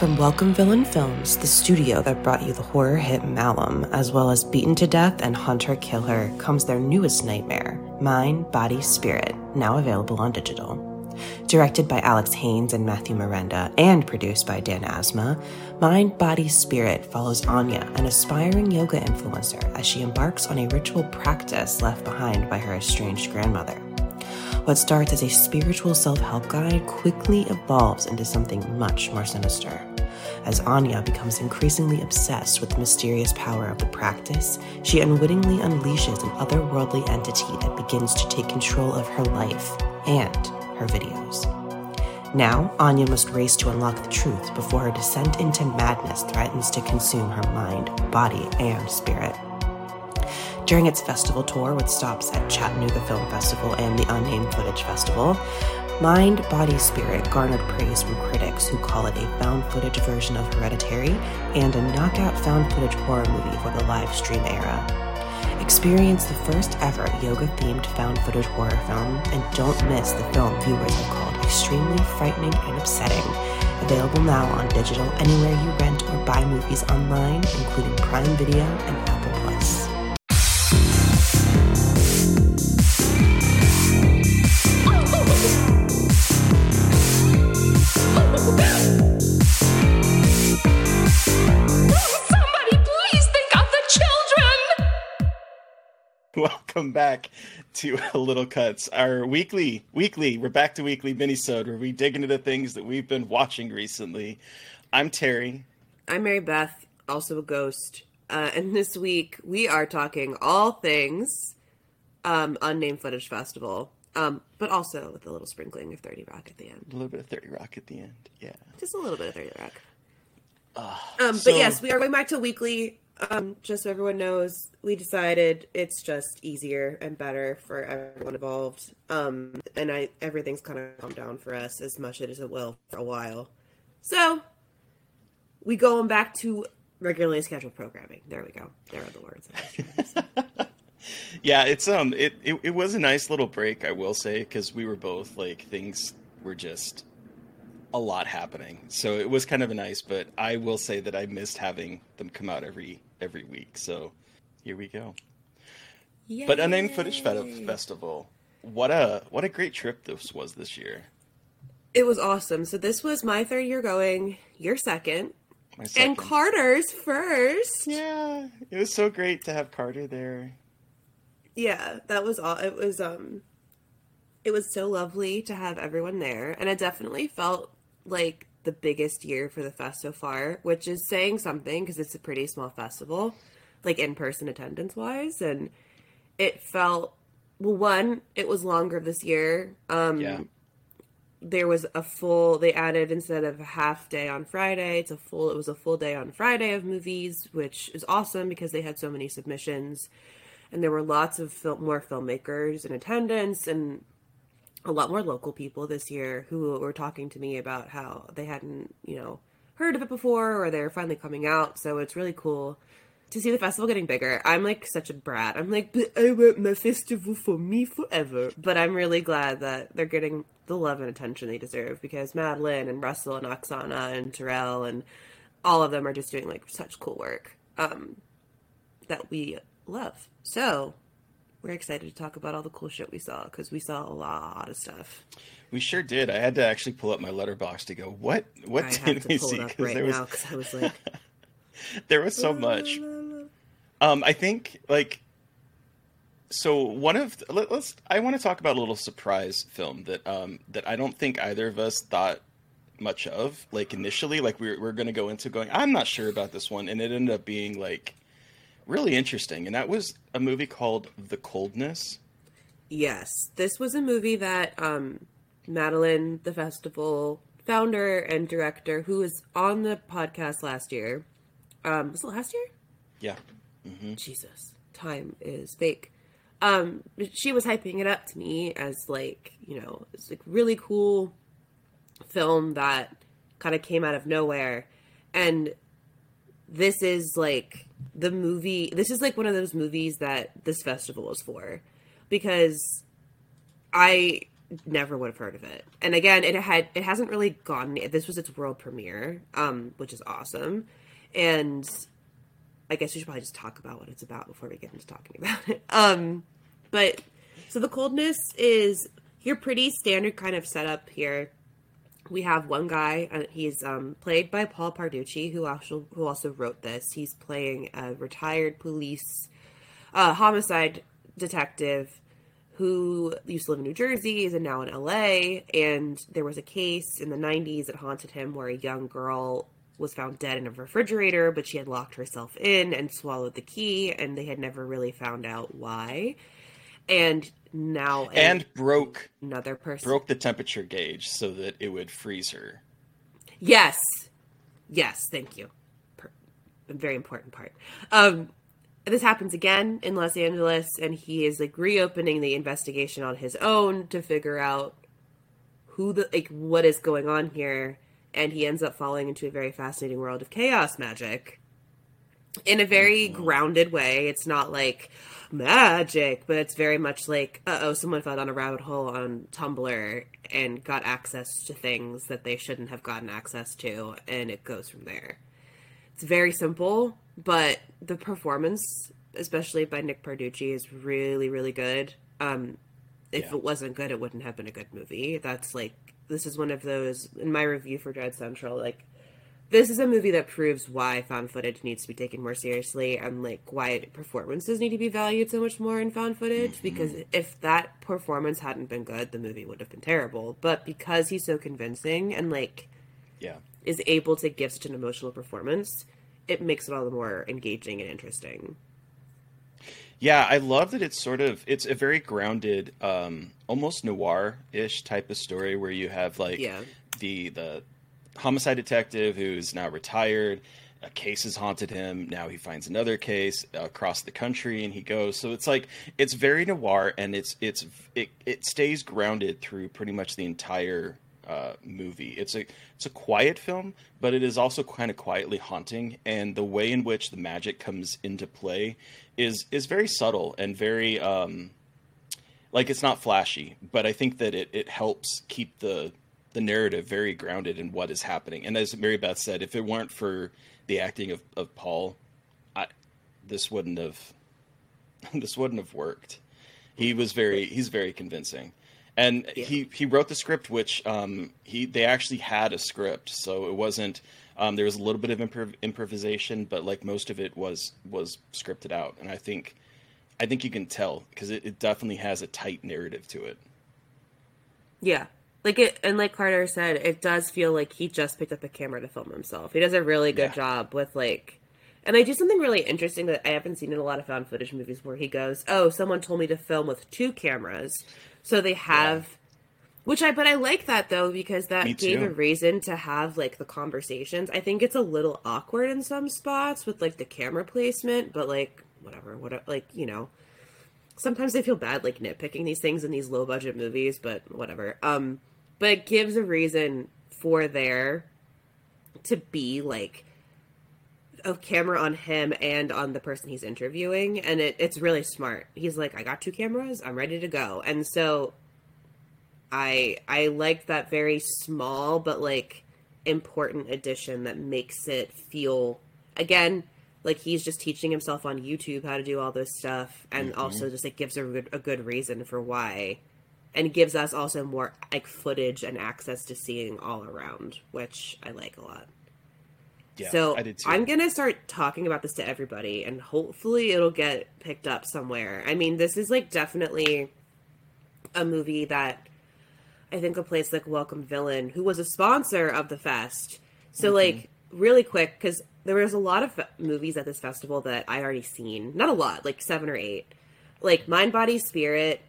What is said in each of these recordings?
From Welcome Villain Films, the studio that brought you the horror hit Malum, as well as Beaten to Death and Hunter Kill Her, comes their newest nightmare, Mind, Body, Spirit, now available on digital. Directed by Alex Haynes and Matthew Miranda, and produced by Dan Asma, Mind, Body, Spirit follows Anya, an aspiring yoga influencer, as she embarks on a ritual practice left behind by her estranged grandmother. What starts as a spiritual self-help guide quickly evolves into something much more sinister. As Anya becomes increasingly obsessed with the mysterious power of the practice, she unwittingly unleashes an otherworldly entity that begins to take control of her life and her videos. Now, Anya must race to unlock the truth before her descent into madness threatens to consume her mind, body, and spirit. During its festival tour with stops at Chattanooga Film Festival and the Unnamed Footage Festival, Mind, Body, Spirit garnered praise from critics who call it a found footage version of Hereditary and a knockout found footage horror movie for the live stream era. Experience the first ever yoga-themed found footage horror film and don't miss the film viewers have called extremely frightening and upsetting. Available now on digital anywhere you rent or buy movies online, including Prime Video and Apple Plus. Welcome back to Little Cuts, our weekly, we're back to weekly minisode where we dig into the things that we've been watching recently. I'm Terry. I'm Mary Beth, also a ghost. And this week we are talking all things Unnamed Footage Festival, but also with a little sprinkling of 30 Rock at the end. A little bit of 30 Rock at the end, yeah. Just a little bit of 30 Rock. But yes, we are going back to weekly. Just so everyone knows, we decided it's just easier and better for everyone involved. And everything's kind of calmed down for us as much as it will for a while. So, we going back to regularly scheduled programming. There we go. There are the words. Yeah, it's it was a nice little break, I will say, because we were both like things were just a lot happening. So it was kind of nice, but I will say that I missed having them come out every week. So here we go. Yay. But Unnamed Footage Festival, what a great trip this was this year. It was awesome. So this was my third year going, your second. My second. And Carter's first. Yeah, it was so great to have Carter there. Yeah, that was all. It was so lovely to have everyone there, and it definitely felt like the biggest year for the fest so far, which is saying something because it's a pretty small festival, like in-person attendance wise, and it felt, well, one, it was longer this year. There was they added, instead of a half day on Friday, it was a full day on Friday of movies, which is awesome because they had so many submissions, and there were lots of more filmmakers in attendance, and a lot more local people this year who were talking to me about how they hadn't, heard of it before, or they're finally coming out. So it's really cool to see the festival getting bigger. I'm like such a brat. I'm like, but I want my festival for me forever. But I'm really glad that they're getting the love and attention they deserve, because Madeline and Russell and Oksana and Terrell and all of them are just doing like such cool work that we love. So we're excited to talk about all the cool shit we saw, because we saw a lot of stuff. We sure did. I had to actually pull up my letterbox to go, what did we see? Because I was like, there was so much. I think so. I want to talk about a little surprise film that I don't think either of us thought much of. Like initially, like we're going to go into going, I'm not sure about this one, and it ended up being like really interesting, and that was a movie called The Coldness. Yes, this was a movie that Madeline, the festival founder and director, who was on the podcast last year, was it last year? Yeah. Mm-hmm. Jesus, time is fake. She was hyping it up to me as like, it's like really cool film that kind of came out of nowhere, and this is like the movie. This is like one of those movies that this festival is for, because I never would have heard of it. And again, it hasn't really gone. This was its world premiere, which is awesome. And I guess we should probably just talk about what it's about before we get into talking about it. But so The Coldness is your pretty standard kind of setup here. We have one guy. He's played by Paul Parducci, who also wrote this. He's playing a retired police homicide detective who used to live in New Jersey, is now in LA, and there was a case in the 90s that haunted him where a young girl was found dead in a refrigerator, but she had locked herself in and swallowed the key, and they had never really found out why. And now... And broke the temperature gauge so that it would freeze her. Yes. Yes, thank you. A very important part. This happens again in Los Angeles, and he is like reopening the investigation on his own to figure out what is going on here. And he ends up falling into a very fascinating world of chaos magic in a very grounded way. It's not like magic, but it's very much like, someone fell down a rabbit hole on Tumblr and got access to things that they shouldn't have gotten access to, and it goes from there. It's very simple, but the performance, especially by Nick Parducci, is really, really good. If it wasn't good, it wouldn't have been a good movie. This is one of those, in my review for Dread Central, this is a movie that proves why found footage needs to be taken more seriously and, why performances need to be valued so much more in found footage. Mm-hmm. Because if that performance hadn't been good, the movie would have been terrible. But because he's so convincing and, is able to give such an emotional performance, it makes it all the more engaging and interesting. Yeah, I love that it's a very grounded, almost noir-ish type of story where you have the homicide detective who's now retired. A case has haunted him. Now he finds another case across the country, and he goes. So it's very noir, and it stays grounded through pretty much the entire movie. It's a quiet film, but it is also kind of quietly haunting, and the way in which the magic comes into play is very subtle and very it's not flashy, but I think that it helps keep the narrative very grounded in what is happening. And as Mary Beth said, if it weren't for the acting of Paul, this wouldn't have worked. He's very convincing. And he wrote the script, which they actually had a script, so it wasn't. There was a little bit of improvisation, but most of it was scripted out. And I think you can tell because it definitely has a tight narrative to it. Yeah, and like Carter said, it does feel like he just picked up a camera to film himself. He does a really good job with and they do something really interesting that I haven't seen in a lot of found footage movies, where he goes, "Oh, someone told me to film with 2 cameras." So they have, but I like that though, because that gave a reason to have the conversations. I think it's a little awkward in some spots with the camera placement, but whatever, sometimes I feel bad nitpicking these things in these low budget movies, but whatever. But it gives a reason for there to be a camera on him and on the person he's interviewing, and it's really smart. He's I got 2 cameras, I'm ready to go. And so I like that very small but important addition that makes it feel, again, he's just teaching himself on YouTube how to do all this stuff, and also just gives a good reason for why, and gives us also more footage and access to seeing all around, which I like a lot. Yeah, so I did too. I'm going to start talking about this to everybody, and hopefully it'll get picked up somewhere. I mean, this is definitely a movie that I think a place like Welcome Villain, who was a sponsor of the fest. So really quick, because there was a lot of movies at this festival that I already seen. Not a lot, 7 or 8. Mind, Body, Spirit,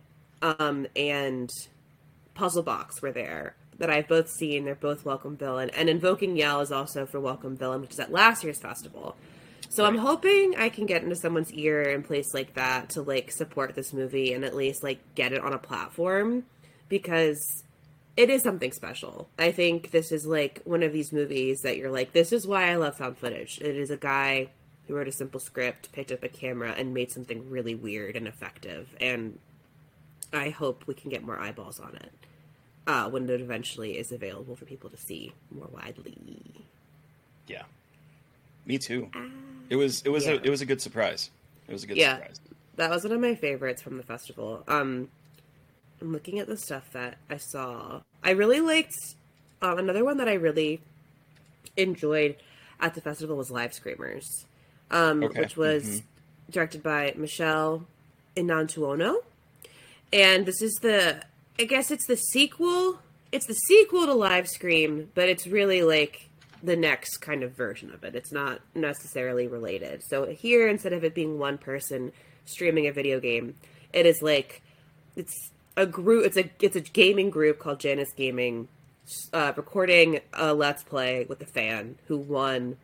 and Puzzle Box were there, that I've both seen. They're both Welcome Villain. And Invoking Yell is also for Welcome Villain, which is at last year's festival. So I'm hoping I can get into someone's ear in place like that to support this movie and at least get it on a platform, because it is something special. I think this is one of these movies that you're this is why I love found footage. It is a guy who wrote a simple script, picked up a camera, and made something really weird and effective. And I hope we can get more eyeballs on it. when it eventually is available for people to see more widely. Yeah, me too. It was a good surprise. It was a good surprise. That was one of my favorites from the festival. I'm looking at the stuff that I saw. I really liked another one that I really enjoyed at the festival was Live Screamers, which was directed by Michelle Inantuono. And this is I guess it's the sequel. It's the sequel to Live Scream, but it's really like the next kind of version of it. It's not necessarily related. So here, instead of it being one person streaming a video game, it is like, it's a group, it's a gaming group called Janus Gaming, recording a Let's Play with a fan who won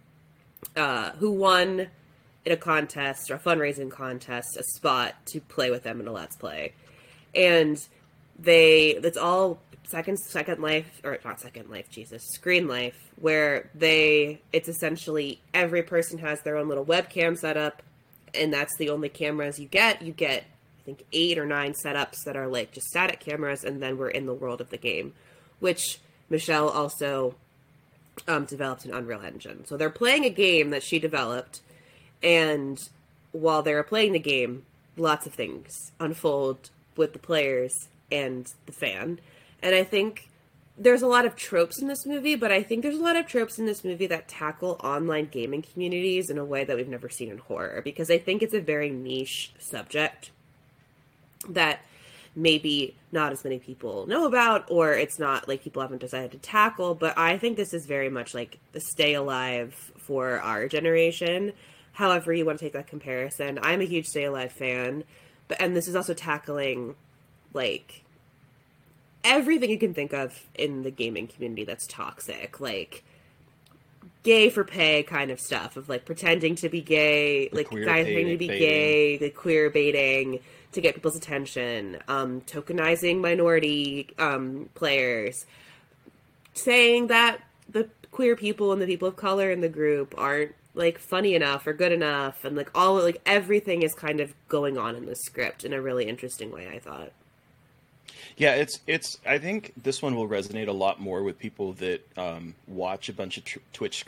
in a contest or a fundraising contest a spot to play with them in a Let's Play. And it's all Second Life, or not Second Life, Jesus, Screen Life, where it's essentially every person has their own little webcam set up, and that's the only cameras you get. You get, I think, 8 or 9 setups that are like just static cameras, and then we're in the world of the game, which Michelle also developed an Unreal Engine. So they're playing a game that she developed, and while they're playing the game, lots of things unfold with the players and the fan. And I think there's a lot of tropes in this movie, but I think there's a lot of tropes in this movie that tackle online gaming communities in a way that we've never seen in horror, because I think it's a very niche subject that maybe not as many people know about, or it's not like people haven't decided to tackle. But I think this is very much like the Stay Alive for our generation. However you want to take that comparison. I'm a huge Stay Alive fan, and this is also tackling like everything you can think of in the gaming community that's toxic, like gay for pay kind of stuff, of like pretending to be gay, like guys pretending to be gay, the queer baiting to get people's attention, tokenizing minority players, saying that the queer people and the people of color in the group aren't like funny enough or good enough, and like all like everything is kind of going on in the script in a really interesting way, I thought. Yeah, it's. I think this one will resonate a lot more with people that watch a bunch of Twitch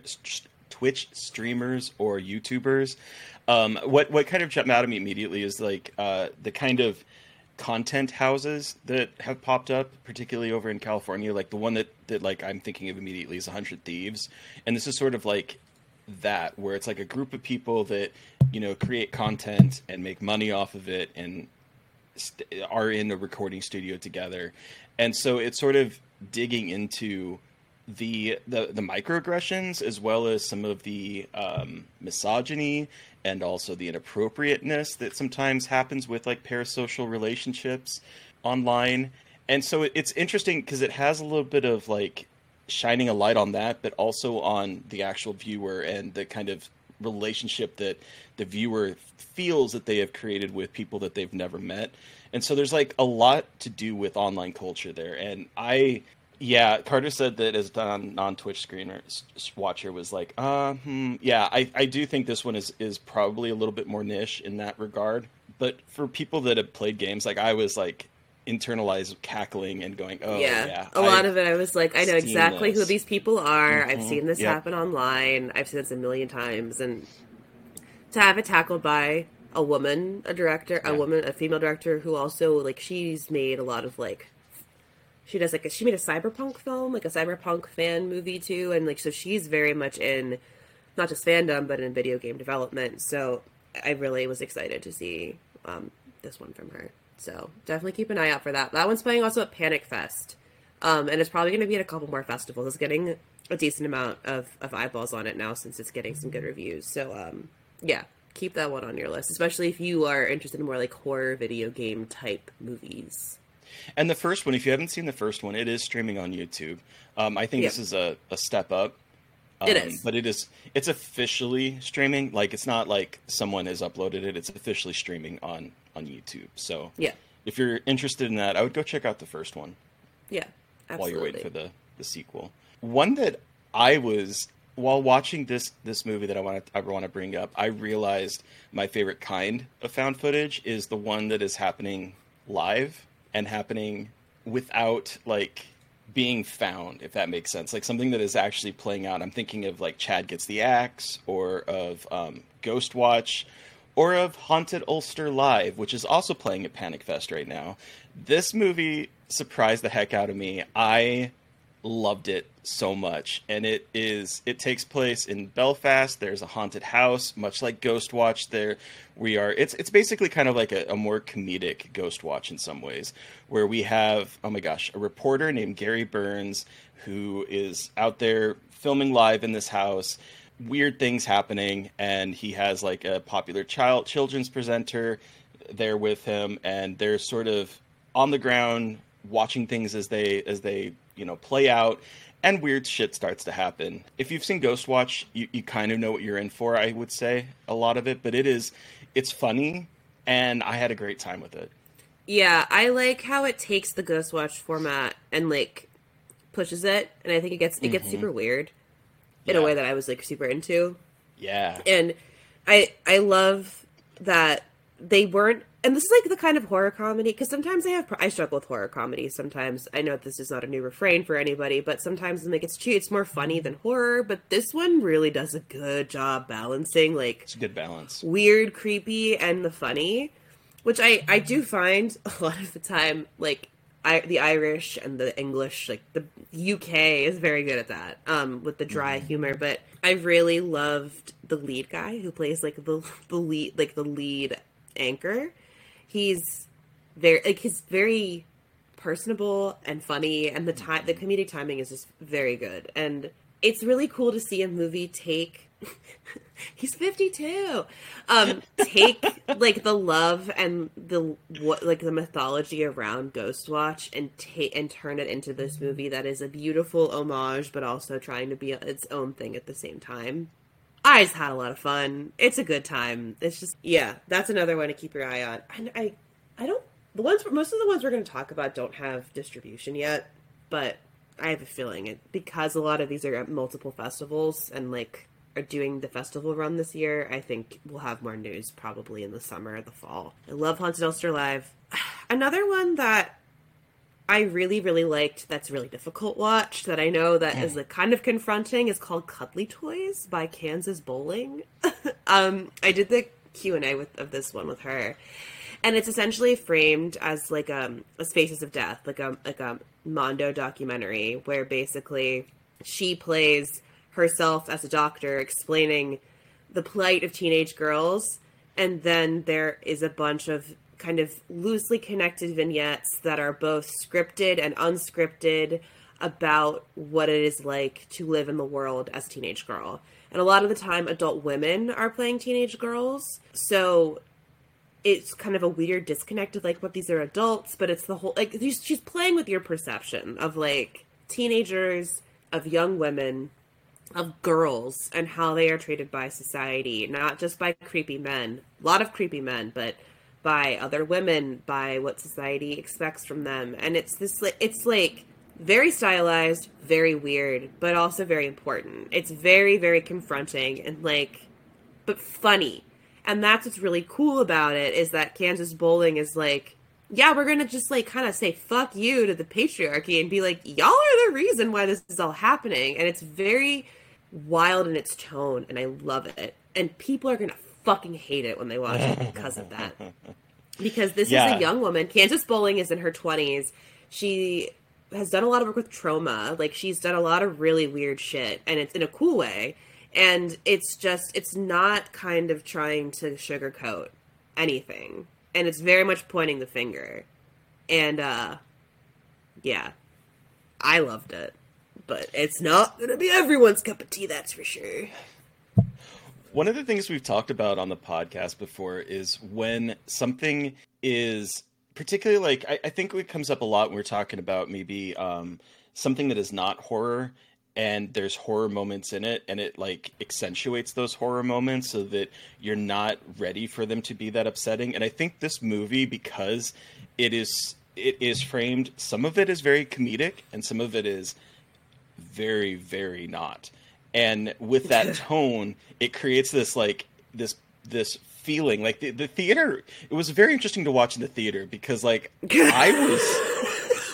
streamers or YouTubers. What kind of jumped out at me immediately is like the kind of content houses that have popped up, particularly over in California. Like the one that like I'm thinking of immediately is 100 Thieves, and this is sort of like that, where it's like a group of people that create content and make money off of it and are in a recording studio together. And so it's sort of digging into the microaggressions, as well as some of the misogyny and also the inappropriateness that sometimes happens with like parasocial relationships online. And so it's interesting because it has a little bit of like shining a light on that, but also on the actual viewer and the kind of relationship that the viewer feels that they have created with people that they've never met. And so there's like a lot to do with online culture there. And Carter said that as a non-Twitch screener watcher was like, I do think this one is probably a little bit more niche in that regard. But for people that have played games, like I was like internalized cackling and going, a lot of it I was like, I know exactly who these people are. Mm-hmm. I've seen this happen online. I've seen this a million times. And to have it tackled by a woman, a female director who also like she's made a lot of like she made a cyberpunk film, like a cyberpunk fan movie too, and like so she's very much in not just fandom but in video game development. So I really was excited to see this one from her. So definitely keep an eye out for that. That one's playing also at Panic Fest, and it's probably going to be at a couple more festivals. It's getting a decent amount of eyeballs on it now since it's getting some good reviews. So keep that one on your list, especially if you are interested in more like horror video game type movies. And the first one, if you haven't seen the first one, it is streaming on YouTube. I think this is a step up. It is. But it's officially streaming. Like it's not like someone has uploaded it. It's officially streaming on YouTube. So if you're interested in that, I would go check out the first one. Yeah, absolutely. While you're waiting for the sequel. One that I was, while watching this movie that I want to bring up, I realized my favorite kind of found footage is the one that is happening live and happening without like being found, if that makes sense. Like something that is actually playing out. I'm thinking of like Chad Gets the Axe, or of Ghost Watch, or of Haunted Ulster Live, which is also playing at Panic Fest right now. This movie surprised the heck out of me. I loved it so much, and it takes place in Belfast. There's a haunted house, much like Ghost Watch. There we are. It's basically kind of like a more comedic Ghost Watch in some ways, where we have, oh my gosh, a reporter named Gary Burns who is out there filming live in this house, weird things happening, and he has like a popular children's presenter there with him, and they're sort of on the ground watching things as they play out, and weird shit starts to happen. If you've seen Ghost Watch, you kind of know what you're in for, I would say, a lot of it, but it's funny, and I had a great time with it. Yeah, I like how it takes the Ghost Watch format and like pushes it, and I think it gets super weird in a way that I was like super into. Yeah. And I love that they weren't, and this is like the kind of horror comedy, because sometimes I struggle with horror comedy. Sometimes I know this is not a new refrain for anybody, but sometimes like it's more funny than horror. But this one really does a good job balancing like it's a good balance, weird, creepy, and the funny, which I do find a lot of the time. Like the Irish and the English, like the UK is very good at that with the dry humor. But I really loved the lead guy who plays like the lead anchor. He's very personable and funny, and the comedic timing is just very good. And it's really cool to see a movie take he's 52 take like the love and the mythology around Ghost Watch and turn it into this movie that is a beautiful homage, but also trying to be its own thing at the same time. I just had a lot of fun. It's a good time. It's just, yeah, that's another one to keep your eye on. And most of the ones we're going to talk about don't have distribution yet, but I have a feeling because a lot of these are at multiple festivals and like are doing the festival run this year. I think we'll have more news probably in the summer or the fall. I love Haunted Ulster Live. Another one that I really, really liked that's really difficult watch that I know that is like kind of confronting is called Cuddly Toys by Kansas Bowling. I did the Q&A of this one with her, and it's essentially framed as like a Faces of Death, like a Mondo documentary where basically she plays herself as a doctor explaining the plight of teenage girls, and then there is a bunch of kind of loosely connected vignettes that are both scripted and unscripted about what it is like to live in the world as a teenage girl. And a lot of the time, adult women are playing teenage girls. So it's kind of a weird disconnect of like what these are adults, but it's the whole, like she's playing with your perception of like teenagers, of young women, of girls, and how they are treated by society, not just by creepy men, a lot of creepy men, but by other women, by what society expects from them. And it's like very stylized, very weird, but also very important. It's very, very confronting and like, but funny. And that's what's really cool about it, is that Kansas Bowling is like, yeah, we're going to just like kind of say fuck you to the patriarchy and be like, y'all are the reason why this is all happening. And it's very wild in its tone, and I love it. And people are going to fucking hate it when they watch it because of that. Because this is a young woman. Kansas Bowling is in her 20s. She has done a lot of work with trauma. Like, she's done a lot of really weird shit, and it's in a cool way. And it's not kind of trying to sugarcoat anything. And it's very much pointing the finger. And, yeah, I loved it. But it's not going to be everyone's cup of tea, that's for sure. One of the things we've talked about on the podcast before is when something is particularly like, I think it comes up a lot when we're talking about maybe something that is not horror and there's horror moments in it, and it like accentuates those horror moments so that you're not ready for them to be that upsetting. And I think this movie, because it is framed, some of it is very comedic and some of it is very, very not. And with that tone, it creates this like this feeling like the theater. It was very interesting to watch in the theater because like I was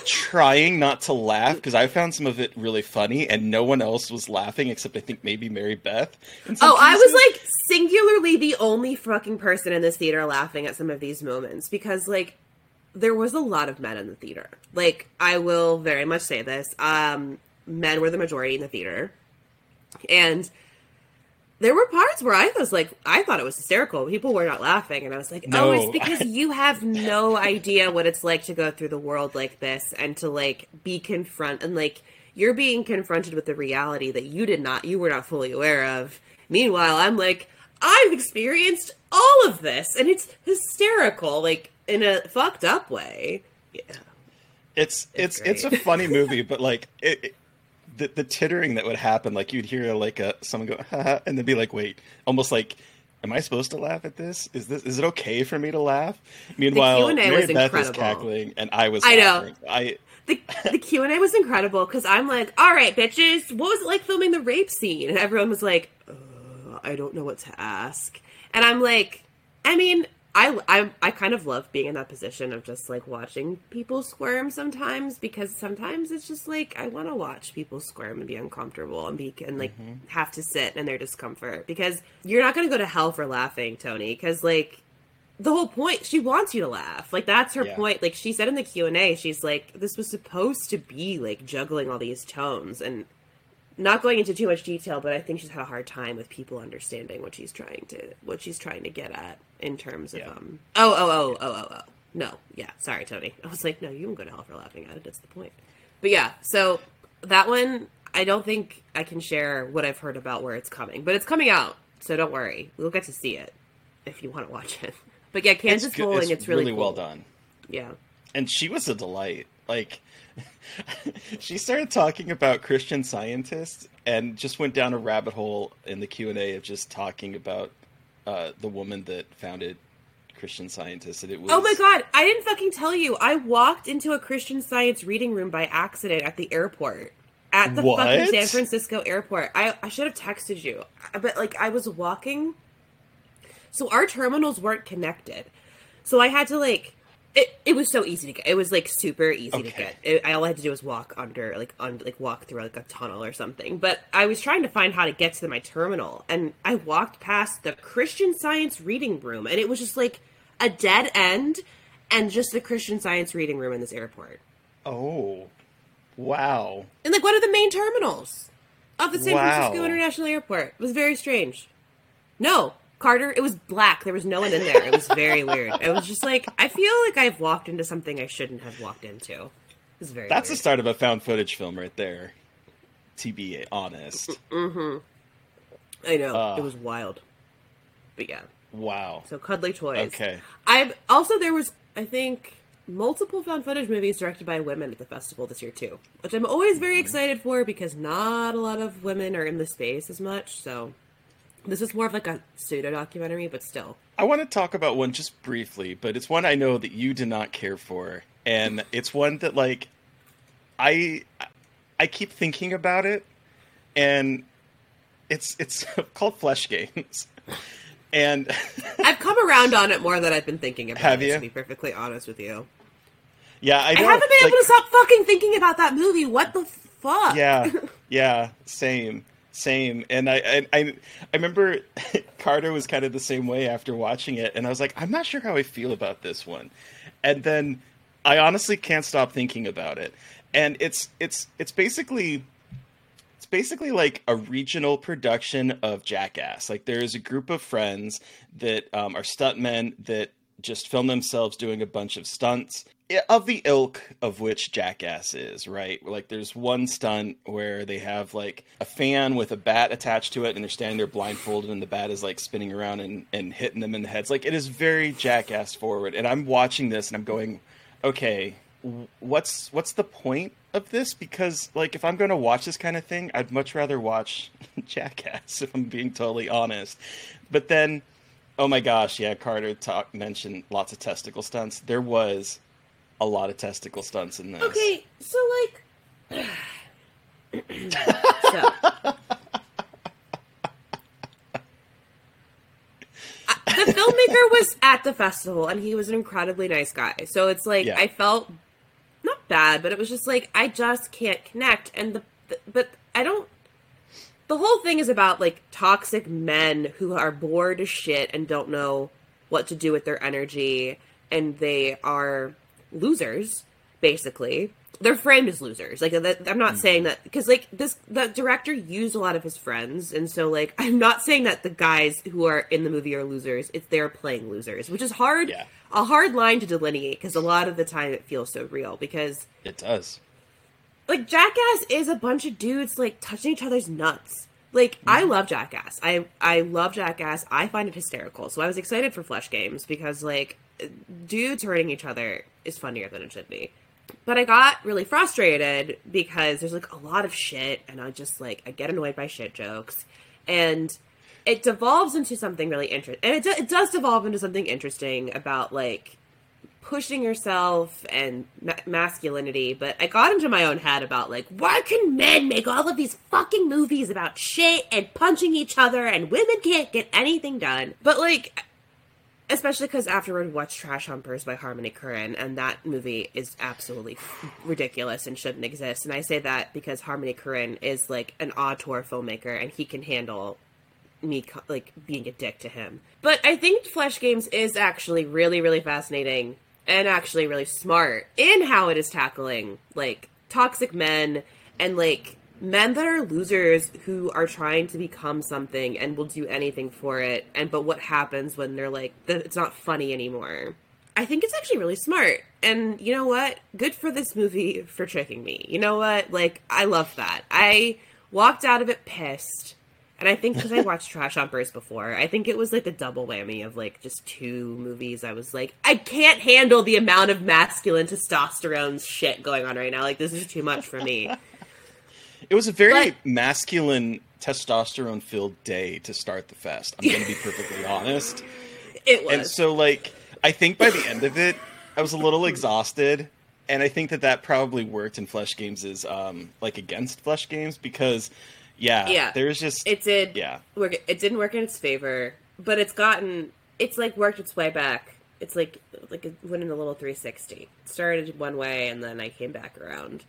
trying not to laugh because I found some of it really funny, and no one else was laughing except I think maybe Mary Beth. I was like singularly the only fucking person in this theater laughing at some of these moments because like there was a lot of men in the theater. Like I will very much say this, men were the majority in the theater, and there were parts where I thought it was hysterical. People were not laughing, and I was like, no. oh, it's because you have no idea what it's like to go through the world like this and to, like, be you're being confronted with the reality that you were not fully aware of. Meanwhile, I'm like, I've experienced all of this, and it's hysterical, like, in a fucked up way. Yeah. It's a funny movie, but, like, the tittering that would happen, like you'd hear like someone go, ha, and then be like, wait, almost like, am I supposed to laugh at this? Is it okay for me to laugh? Meanwhile, Mary Beth is cackling, and I was laughing. The Q&A was incredible because I'm like, all right, bitches, what was it like filming the rape scene? And everyone was like, I don't know what to ask. And I'm like, I mean, I kind of love being in that position of just like watching people squirm sometimes because sometimes it's just like I want to watch people squirm and be uncomfortable and have to sit in their discomfort because you're not going to go to hell for laughing, Tony, because like the whole point, she wants you to laugh. Like that's her point. Like she said in the Q&A, she's like, this was supposed to be like juggling all these tones and not going into too much detail, but I think she's had a hard time with people understanding what she's trying to get at in terms of No, yeah, sorry, Tony. I was like, no, you can go to hell for laughing at it. That's the point. But yeah, so that one, I don't think I can share what I've heard about where it's coming, but it's coming out, so don't worry. We'll get to see it if you want to watch it. But yeah, Kansas Bowling, it's really cool. Well done. Yeah, and she was a delight. Like. She started talking about Christian Scientists and just went down a rabbit hole in the Q&A of just talking about the woman that founded Christian Scientists. And it was... Oh my god, I didn't fucking tell you. I walked into a Christian Science reading room by accident at the airport. At the fucking San Francisco airport. I should have texted you. But like I was walking. So our terminals weren't connected. So I had to like... It was so easy to get. It was like super easy to get. All I had to do was walk walk through like a tunnel or something. But I was trying to find how to get to my terminal, and I walked past the Christian Science reading room, and it was just like a dead end, and just the Christian Science reading room in this airport. Oh, wow! And like one of the main terminals of the San Francisco International Airport. It was very strange. No. Carter, it was black. There was no one in there. It was very weird. It was just like, I feel like I've walked into something I shouldn't have walked into. It was very That's weird. the start of a found footage film right there. To be honest. Mm-hmm. I know. It was wild. But yeah. Wow. So Cuddly Toys. Okay. There was, I think, multiple found footage movies directed by women at the festival this year too. Which I'm always very excited for because not a lot of women are in the space as much, so... This is more of like a pseudo-documentary, but still. I want to talk about one just briefly, but it's one I know that you did not care for. And it's one that, like, I keep thinking about it, and it's called Flesh Games. And I've come around on it more than I've been thinking about Have it, you? to be perfectly honest with you. Yeah, I haven't been able to stop fucking thinking about that movie. What the fuck? Yeah, same. And I remember Carter was kind of the same way after watching it, and I was like, I'm not sure how I feel about this one. And then I honestly can't stop thinking about it. And it's basically like a regional production of Jackass. Like there's a group of friends that are stuntmen that just film themselves doing a bunch of stunts of the ilk of which Jackass is, right? Like there's one stunt where they have like a fan with a bat attached to it and they're standing there blindfolded and the bat is like spinning around and hitting them in the heads. Like it is very Jackass forward. And I'm watching this and I'm going, okay, what's the point of this? Because like if I'm going to watch this kind of thing, I'd much rather watch Jackass, if I'm being totally honest. But then, oh my gosh, yeah, Carter mentioned lots of testicle stunts. There was a lot of testicle stunts in this. Okay, so like... so... The filmmaker was at the festival, and he was an incredibly nice guy. So it's like, I felt, not bad, but it was just like, I just can't connect. And but I don't, the whole thing is about like toxic men who are bored as shit and don't know what to do with their energy, and they are losers, basically. They're framed as losers. Like, I'm not saying that, because like the director used a lot of his friends, and so like I'm not saying that the guys who are in the movie are losers. It's they're playing losers, which is hard. Yeah. A hard line to delineate, because a lot of the time it feels so real, because it does. Like, Jackass is a bunch of dudes like touching each other's nuts. Like, I love Jackass. I love Jackass. I find it hysterical. So I was excited for Flesh Games because, like, dudes hurting each other is funnier than it should be. But I got really frustrated because there's, like, a lot of shit, and I just, like, I get annoyed by shit jokes. And it devolves into something really interesting. And it does devolve into something interesting about, like, pushing yourself and masculinity, but I got into my own head about, like, why can men make all of these fucking movies about shit and punching each other and women can't get anything done? But, like, especially because afterward we watched Trash Humpers by Harmony Korine, and that movie is absolutely ridiculous and shouldn't exist. And I say that because Harmony Korine is, like, an auteur filmmaker, and he can handle me, like, being a dick to him. But I think Flesh Games is actually really, really fascinating and actually really smart in how it is tackling, like, toxic men and, like, men that are losers who are trying to become something and will do anything for it. But what happens when they're like, it's not funny anymore. I think it's actually really smart. And you know what? Good for this movie for tricking me. You know what? Like, I love that. I walked out of it pissed. And I think because I watched Trash Humpers before, I think it was like the double whammy of like just two movies. I was like, I can't handle the amount of masculine testosterone shit going on right now. Like, this is too much for me. It was a very masculine, testosterone-filled day to start the fest. I'm going to be perfectly honest. It was. And so, like, I think by the end of it, I was a little exhausted. And I think that probably worked in Flesh Games is, like, against Flesh Games because... Yeah, there's just... It did work. It didn't work in its favor, but it's like, worked its way back. It's like it went in a little 360. It started one way, and then I came back around.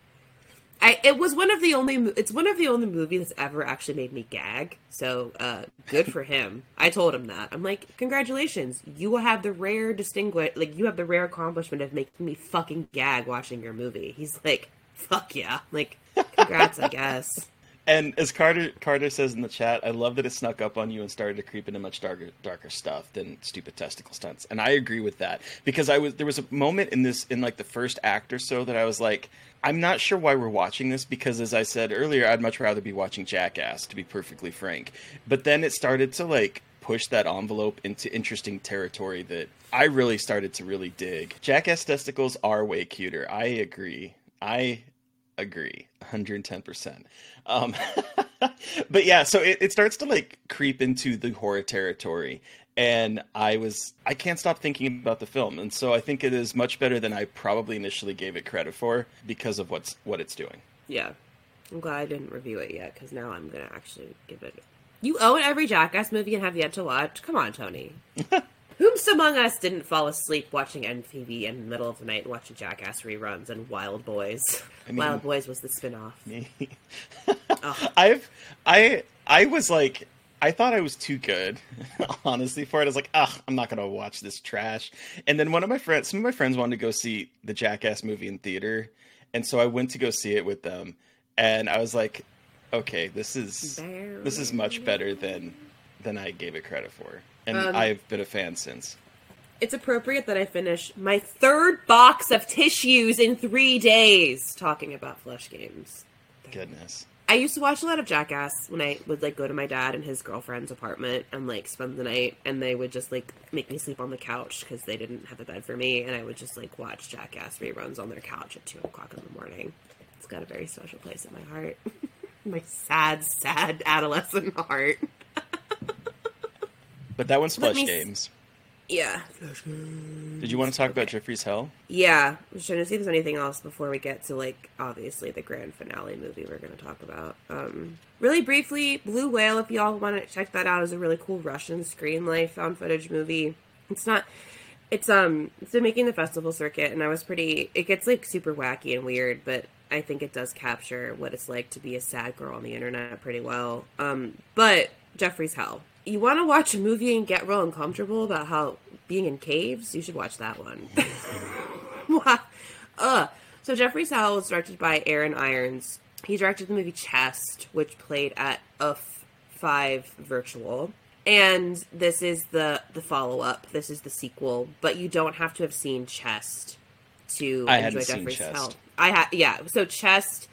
It's one of the only movies that's ever actually made me gag, so good for him. I told him that. I'm like, congratulations, you have the rare accomplishment of making me fucking gag watching your movie. He's like, fuck yeah. Like, congrats, I guess. And as Carter says in the chat, I love that it snuck up on you and started to creep into much darker stuff than stupid testicle stunts. And I agree with that because there was a moment in like the first act or so that I was like, I'm not sure why we're watching this because, as I said earlier, I'd much rather be watching Jackass, to be perfectly frank. But then it started to like push that envelope into interesting territory that I really started to really dig. Jackass testicles are way cuter. I agree. 110%. But yeah, so it starts to like creep into the horror territory, and I can't stop thinking about the film, and so I think it is much better than I probably initially gave it credit for because of what it's doing. Yeah, I'm glad I didn't review it yet because now I'm gonna actually give it. You own every Jackass movie and have yet to watch. Come on, Tony. Whomst among us didn't fall asleep watching MTV in the middle of the night and watching Jackass reruns and Wild Boys? Wild Boys was the spinoff. I was like, I thought I was too good, honestly, for it. I was like, I'm not gonna watch this trash. And then some of my friends wanted to go see the Jackass movie in theater, and so I went to go see it with them. And I was like, okay, this is much better than I gave it credit for. And I've been a fan since. It's appropriate that I finish my third box of tissues in 3 days talking about Flesh Games. Goodness. I used to watch a lot of Jackass when I would like go to my dad and his girlfriend's apartment and like spend the night, and they would just like make me sleep on the couch because they didn't have a bed for me, and I would just like watch Jackass reruns on their couch at 2:00 in the morning. It's got a very special place in my heart. My sad, sad adolescent heart. But that one's Flesh Games. Yeah. Did you want to talk about Jeffrey's Hell? Yeah. I'm trying to see if there's anything else before we get to, like, obviously the grand finale movie we're going to talk about. Really briefly, Blue Whale, if y'all want to check that out, is a really cool Russian screen life found footage movie. It's not... It's been making the festival circuit, and it gets like super wacky and weird, but I think it does capture what it's like to be a sad girl on the internet pretty well. But Jeffrey's Hell. You want to watch a movie and get real uncomfortable about how being in caves? You should watch that one. So Jeffrey's Hell was directed by Aaron Irons. He directed the movie Chest, which played at UF5 Virtual. And this is the follow-up. This is the sequel. But you don't have to have seen Chest to enjoy Jeffrey's Hell. So Chest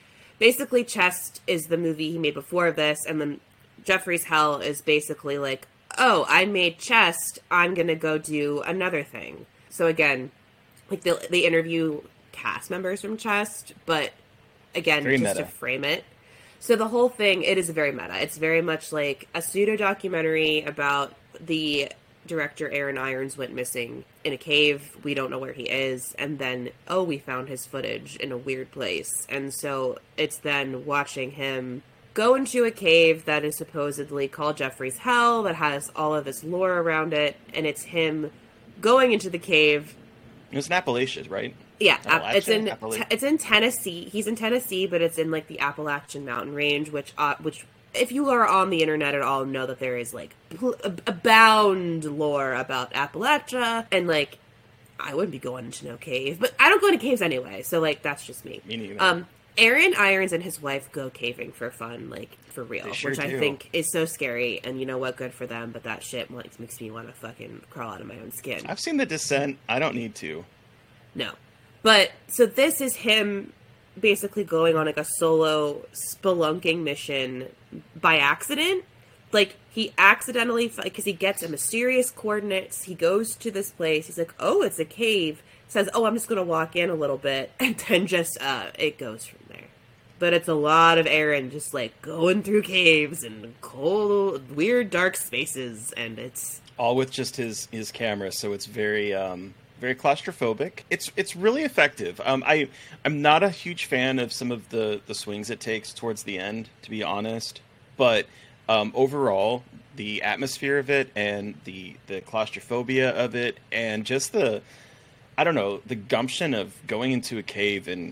is the movie he made before this, and then Jeffrey's Hell is basically like, oh, I made Chest, I'm gonna go do another thing. So again, like they interview cast members from Chest, but again, very just meta. to frame it. So the whole thing, it is very meta. It's very much like a pseudo-documentary about the director Aaron Irons went missing in a cave. We don't know where he is. And then, we found his footage in a weird place. And so it's then watching him go into a cave that is supposedly called Jeffrey's Hell, that has all of this lore around it. And it's him going into the cave. It was in Appalachia, right? Yeah, Appalachia? It's in Tennessee. He's in Tennessee, but it's in like the Appalachian Mountain Range, which if you are on the internet at all, know that there is like abound lore about Appalachia, and like I wouldn't be going into no cave, but I don't go into caves anyway, so like that's just me. Me neither. Aaron Irons and his wife go caving for fun, like for real, They which do. I think is so scary. And you know what? Good for them, but that shit makes me want to fucking crawl out of my own skin. I've seen The Descent. I don't need to. No. But, so this is him basically going on like a solo spelunking mission by accident. Like, he accidentally, because he gets a mysterious coordinates, he goes to this place, he's like, oh, it's a cave, says, oh, I'm just going to walk in a little bit, and then just, it goes from there. But it's a lot of Aaron just, like, going through caves and cold, weird, dark spaces, and it's... All with just his camera, so it's very very claustrophobic. It's really effective. I'm not a huge fan of some of the swings it takes towards the end, to be honest. But overall, the atmosphere of it and the claustrophobia of it, and just the gumption of going into a cave and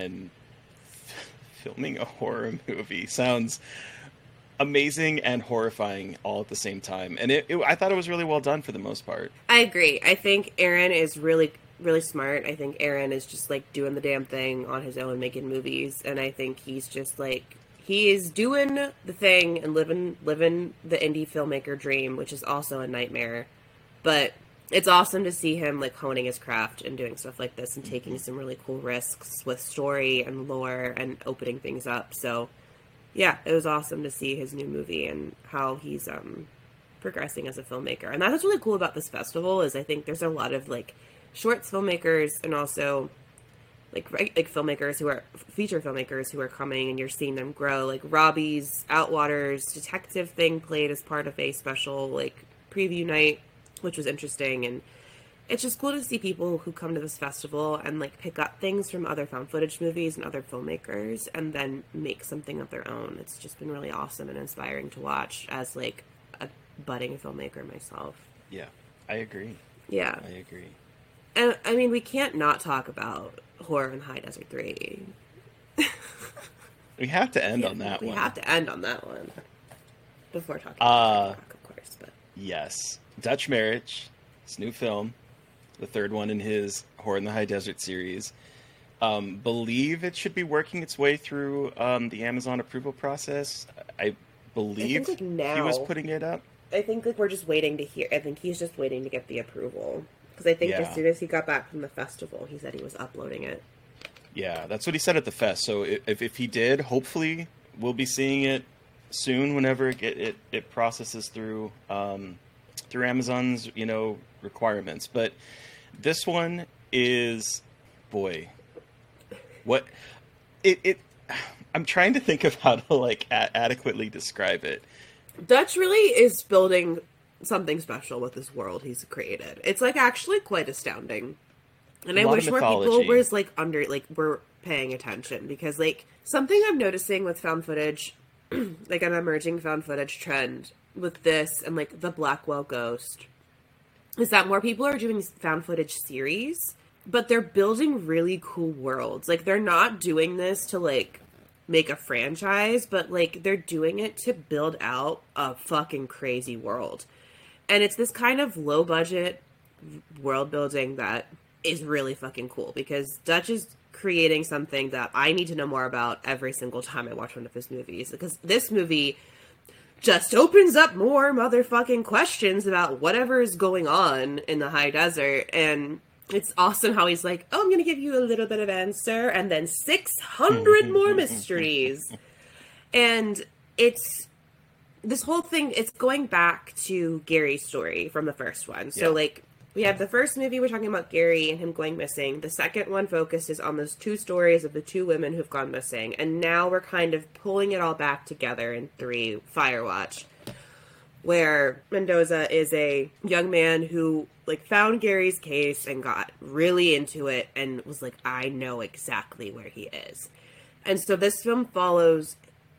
filming a horror movie sounds amazing and horrifying all at the same time. And I thought it was really well done for the most part. I agree. I think Aaron is really, really smart. I think Aaron is just like doing the damn thing on his own, making movies. And I think he's just like, he is doing the thing and living the indie filmmaker dream, which is also a nightmare. But it's awesome to see him like honing his craft and doing stuff like this and taking some really cool risks with story and lore and opening things up. So yeah, it was awesome to see his new movie and how he's progressing as a filmmaker. And that's what's really cool about this festival is I think there's a lot of like shorts filmmakers and also like filmmakers who are feature filmmakers who are coming, and you're seeing them grow. Like Robbie's Outwaters detective thing played as part of a special like preview night, which was interesting. And it's just cool to see people who come to this festival and like pick up things from other found footage movies and other filmmakers and then make something of their own. It's just been really awesome and inspiring to watch as like a budding filmmaker myself. Yeah, I agree. Yeah. I agree. And I mean, we can't not talk about Horror in the High Desert 3. We have to end on that one. We have to end on that one. Before talking about Rock, of course. But yes. Dutch Marriage, his new film. The third one in his Horror in the High Desert series. Believe it should be working its way through the Amazon approval process. I believe like now, he was putting it up. I think like we're just waiting to hear. I think he's just waiting to get the approval. Because I think as soon as he got back from the festival, he said he was uploading it. Yeah, that's what he said at the fest. So if he did, hopefully we'll be seeing it soon whenever it processes through Amazon's requirements. But this one is, boy, what it I'm trying to think of how to like adequately describe it. Dutch really is building something special with this world he's created. It's like actually quite astounding. And I wish more people were paying attention, because like something I'm noticing with found footage, like an emerging found footage trend with this and like the Blackwell Ghost is that more people are doing found footage series, but they're building really cool worlds. Like, they're not doing this to, like, make a franchise, but, like, they're doing it to build out a fucking crazy world. And it's this kind of low budget world building that is really fucking cool, because Dutch is creating something that I need to know more about every single time I watch one of his movies, because this movie just opens up more motherfucking questions about whatever is going on in the high desert. And it's awesome how he's like, oh, I'm going to give you a little bit of answer and then 600 more mysteries. And it's this whole thing, it's going back to Gary's story from the first one. So, like, we have the first movie, we're talking about Gary and him going missing. The second one focuses on those two stories of the two women who've gone missing. And now we're kind of pulling it all back together in 3, Firewatch, where Mendoza is a young man who, like, found Gary's case and got really into it and was like, I know exactly where he is. And so this film follows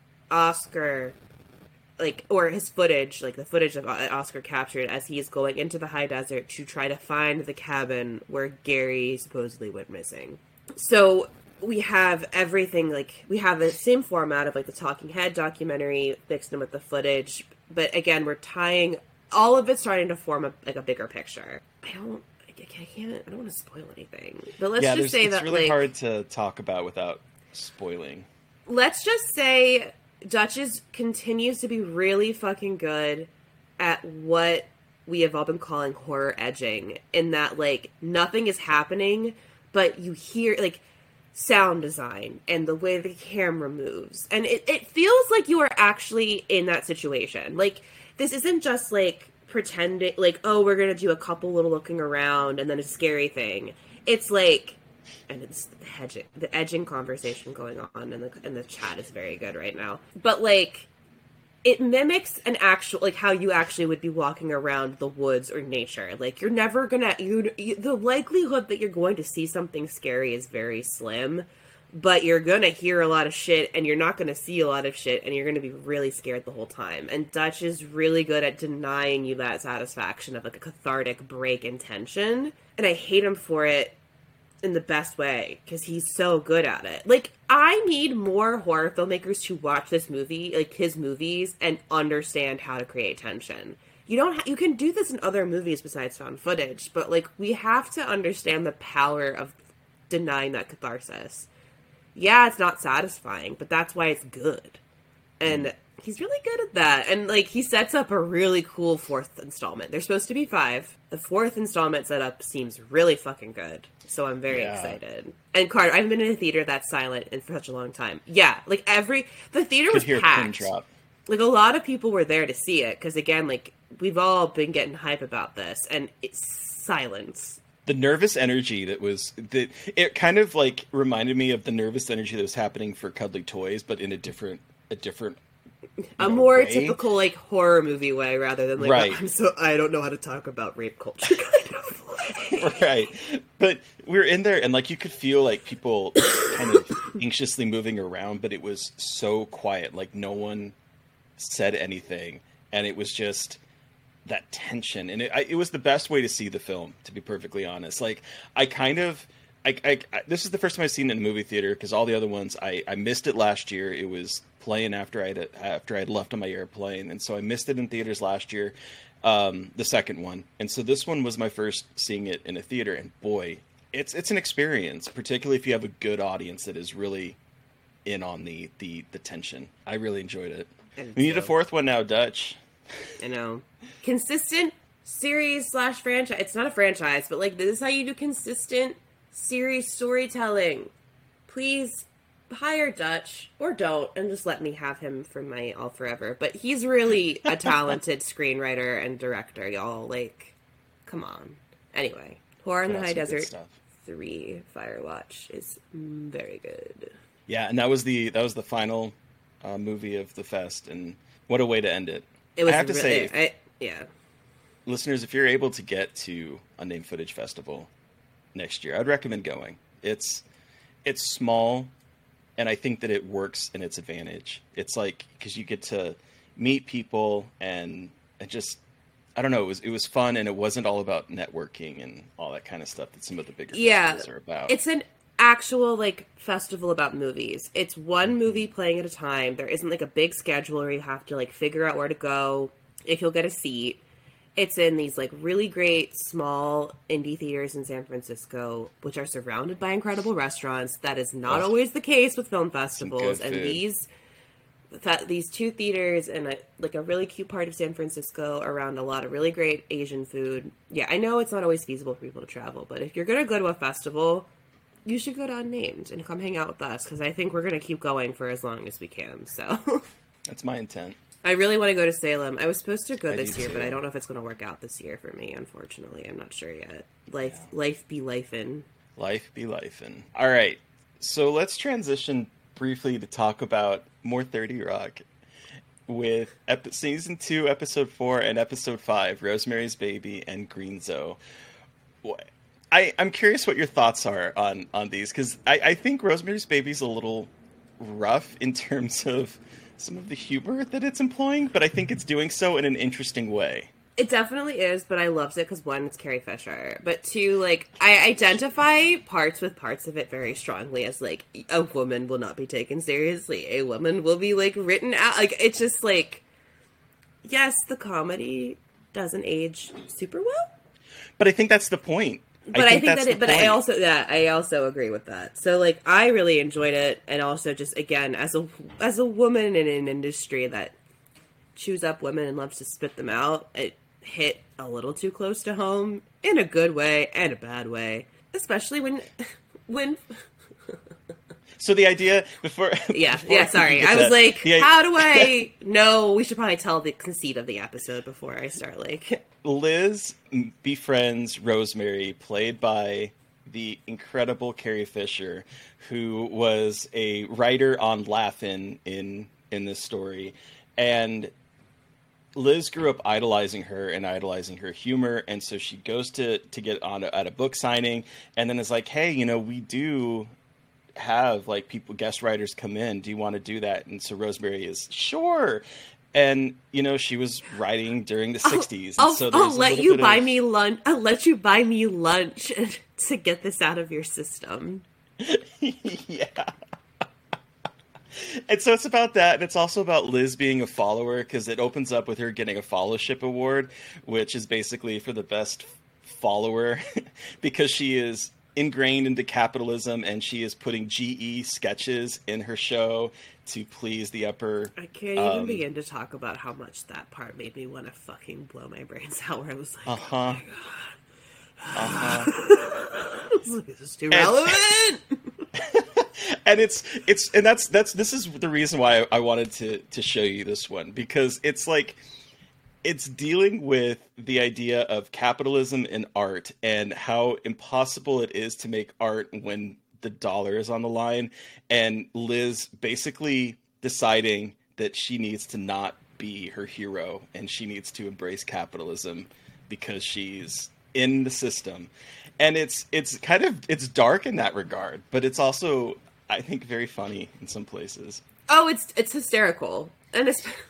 Oscar, like, or his footage, like the footage of Oscar captured as he is going into the high desert to try to find the cabin where Gary supposedly went missing. So we have everything, like, we have the same format of, like, the talking head documentary mixed in with the footage, but again, we're tying all of it, starting to form a bigger picture. I don't want to spoil anything, but let's just say that it's really hard to talk about without spoiling. Let's just say Duchess continues to be really fucking good at what we have all been calling horror edging, in that, like, nothing is happening, but you hear, like, sound design and the way the camera moves. And it feels like you are actually in that situation. Like, this isn't just, like, pretending, like, oh, we're going to do a couple little looking around and then a scary thing. It's like, and it's the edging conversation going on, and the chat is very good right now. But, like, it mimics an actual, like, how you actually would be walking around the woods or nature. Like, you're never gonna, the likelihood that you're going to see something scary is very slim, but you're gonna hear a lot of shit, and you're not gonna see a lot of shit, and you're gonna be really scared the whole time. And Dutch is really good at denying you that satisfaction of, like, a cathartic break in tension, and I hate him for it in the best way, because he's so good at it. Like, I need more horror filmmakers to watch this movie, like, his movies, and understand how to create tension. You don't you can do this in other movies besides found footage, but, like, we have to understand the power of denying that catharsis. Yeah, it's not satisfying, but that's why it's good. And he's really good at that. And, like, he sets up a really cool 4th installment. There's supposed to be 5. The 4th installment setup seems really fucking good. So I'm very excited. And Carter, I've been in a theater that's silent for such a long time. Yeah, like, the theater was packed. Like, a lot of people were there to see it, because, again, like, we've all been getting hype about this, and it's silence. The nervous energy it kind of, like, reminded me of the nervous energy that was happening for Cuddly Toys, but in a different more way. typical, like, horror movie way, rather than, like, right. I don't know how to talk about rape culture kind of way. Right. But we were in there, and, like, you could feel, like, people kind of anxiously moving around, but it was so quiet. Like, no one said anything, and it was just that tension. And it was the best way to see the film, to be perfectly honest. Like, this is the first time I've seen it in a movie theater, because all the other ones, I missed it last year. It was playing after I'd left on my airplane, and so I missed it in theaters last year, the second one. And so this one was my first seeing it in a theater, and boy, it's an experience, particularly if you have a good audience that is really in on the tension. I really enjoyed it. We need a 4th one now, Dutch. I know. Consistent series/franchise. It's not a franchise, but, like, this is how you do consistent series storytelling. Please hire Dutch, or don't, and just let me have him for my all forever. But he's really a talented screenwriter and director, y'all. Like, come on. Anyway, Horror in the High Desert 3 Firewatch is very good. Yeah, and that was the final movie of the fest, and what a way to end it. It was, I have to really, say, yeah. Listeners, if you're able to get to Unnamed Footage Festival next year, I'd recommend going. It's small, and I think that it works in its advantage. It's like, because you get to meet people and just I don't know, it was fun, and it wasn't all about networking and all that kind of stuff that some of the bigger Yeah, festivals are about. it's an actual like festival about movies. It's one movie playing at a time. There isn't like a big schedule where you have to like figure out where to go if you'll get a seat. It's in these like really great small indie theaters in San Francisco, which are surrounded by incredible restaurants. That is not always the case with film festivals. And these two theaters and a really cute part of San Francisco around a lot of really great Asian food. Yeah, I know it's not always feasible for people to travel, but if you're going to go to a festival, you should go to Unnamed and come hang out with us, because I think we're going to keep going for as long as we can. So That's my intent. I really want to go to Salem. I was supposed to go I this do year, too. but I don't know if it's going to work out this year for me, unfortunately. I'm not sure yet. Life be lifin'. Life be lifin'. All right, so let's transition briefly to talk about more 30 Rock with season 2, episode 4, and episode 5, Rosemary's Baby and Greenzo. I'm curious what your thoughts are on these, because I think Rosemary's Baby's a little rough in terms of some of the humor that it's employing, but I think it's doing so in an interesting way. It definitely is, but I loved it because, one, it's Carrie Fisher, but two, like, I identify parts of it very strongly as, like, a woman will not be taken seriously. A woman will be, like, written out. Like, it's just, like, yes, the comedy doesn't age super well. But I think that's the point. But I think that I also agree with that. So, like, I really enjoyed it, and also just, again, as a woman in an industry that chews up women and loves to spit them out, it hit a little too close to home in a good way and a bad way, especially when So the idea before sorry, I was like, how do I know? We should probably tell the conceit of the episode before I start. Like, Liz befriends Rosemary, played by the incredible Carrie Fisher, who was a writer on Laugh-In in this story, and Liz grew up idolizing her and idolizing her humor, and so she goes to get on at a book signing, and then is like, hey, we do have like guest writers come in. Do you want to do that? And so Rosemary is sure. And she was writing during the 60s. I'll let you buy me lunch. I'll let you buy me lunch to get this out of your system. Yeah. And so it's about that, and it's also about Liz being a follower, because it opens up with her getting a fellowship award, which is basically for the best follower, because she is ingrained into capitalism, and she is putting GE sketches in her show to please the upper... I can't even begin to talk about how much that part made me want to fucking blow my brains out, where I was like, oh my God. I was like, this is too relevant! And this is the reason why I wanted to show you this one, because it's like, it's dealing with the idea of capitalism in art and how impossible it is to make art when the dollar is on the line, and Liz basically deciding that she needs to not be her hero and she needs to embrace capitalism because she's in the system. And it's dark in that regard, but it's also, I think, very funny in some places. Oh, it's hysterical, and